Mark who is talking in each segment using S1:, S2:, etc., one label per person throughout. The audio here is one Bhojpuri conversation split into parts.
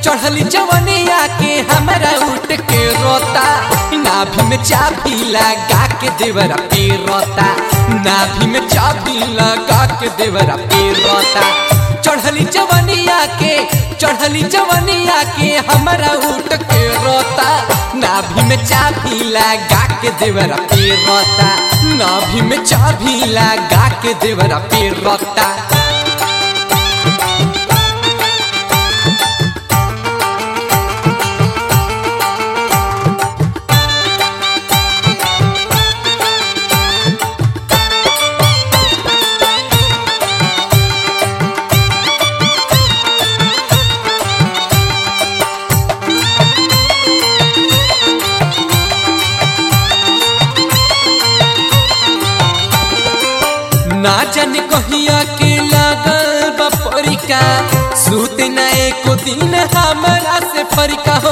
S1: चढ़ली जवनिया के हमरा उठ के रोता नाभि में चाबी लगा के देवरा पे रोता नाभि में चाबी लगा के देवरा पे रोता चढ़ली जवनिया के हमरा उठ के रोता नाभि में चाबी लगा के देवरा पे रोता नाभि में चाबी लगा के देवरा पे रोता ना जाने कहिया के लागल बपरिका सूते न एको दिन हमरा से फरिका हो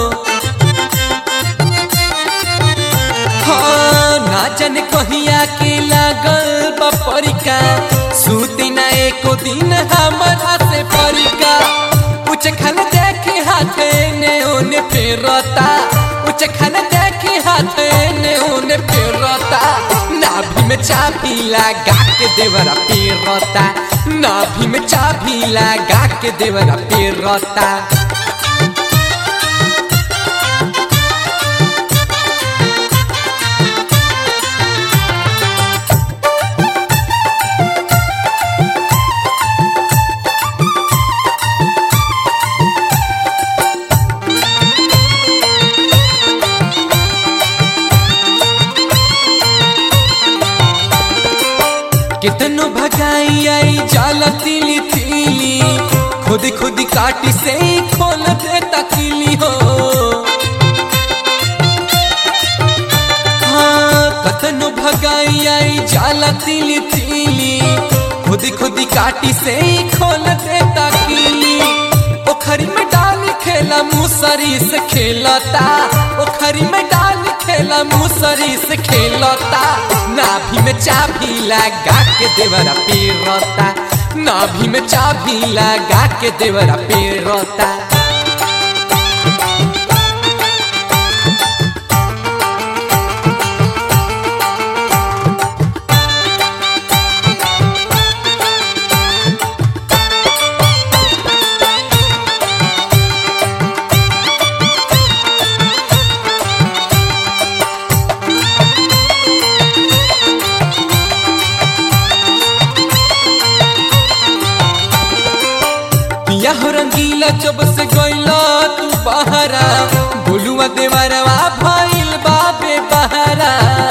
S1: हाँ ना जाने कहिया के लागल बपरिका सूते न एको दिन हमरा से फरिका उच खल देखे हाथे ने ओने फेरता उच खल देखे हाथे ने ओने फेरता नाभि में चाबी लगा के देवरा पे रोता नाभि में चाबी लगा के देवरा पे रोता कितनो भगाई आई जाला तिली तिली खुद खुद काटी से ही खोल देता किली हो हाँ कितनो भगाई आई जाला तिली तिली खुद खुद काटी से ही खोल देता किली ओखरी में डाल खेला मुसरी से खेलता ओखरी में डाल खेला मुसरी से खेलता नाभि में चाबी लगा के देवरा पे रोता नाभि में चाबी लगा के देवरा पे रोता हो रंगीला जब से गइला तू बहरा बोलुआ देवरवा भइल बाबे बहरा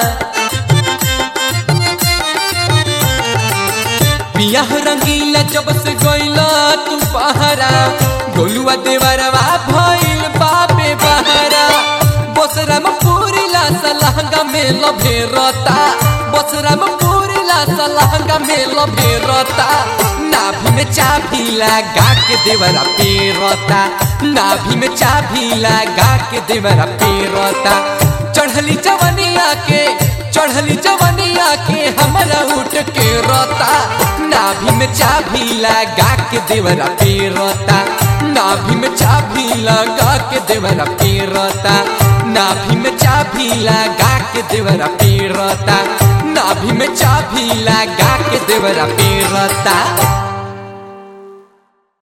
S1: पिया हो रंगीला जब से गइला तू बहरा बोलुआ देवरवा भइल बाबे बहरा बसरा में पूरी ला सलहंगा में लभेरता बसरा में पूरी ला सलहंगा में लभेरता नाभि में चाबी लगा के देवरा पे रोता नाभि में चाबी लगा के देवरा पे रोता चढ़ली जवनिया के हमरा उठ के रोता नाभि में चाबी लगा के देवरा पे रोता नाभि में चाबी लगा के देवरा पे रोता नाभि में चाबी लगा के देवरा पे रोता नाभि में चाबी लगा के देवरा पे रोता।